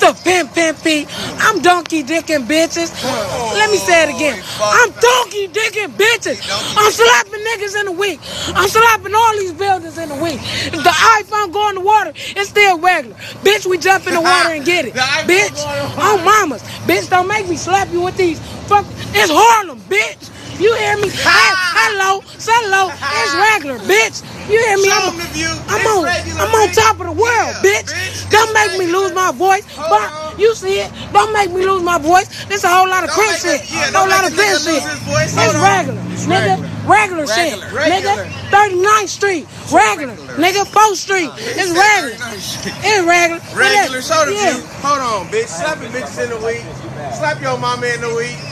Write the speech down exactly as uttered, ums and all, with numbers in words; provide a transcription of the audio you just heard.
the pimp pimpy. I'm donkey dicking bitches. Let me say it again. I'm donkey dicking bitches. I'm slapping niggas in the week. I'm slapping all these buildings in the week. If the iPhone go in the water, it's still regular. Bitch, we jump in the water and get it. Bitch, on mamas. Bitch, don't make me slap you with these fuck. It's Harlem, bitch. You hear me? Hello, hello, it's regular, bitch. You hear me? I'm, I'm on, I'm on top of the world, bitch. Don't make me lose my voice. But you see it? Don't make me lose my voice. There's a whole lot of crip shit. A whole lot of crip shit. It's regular, nigga. Regular shit, nigga. thirty-ninth Street, regular, nigga. fourth Street, it's regular. It's regular. Regular, show the view. Hold on, bitch. Slapping bitches in the week. Slap your mama in the week.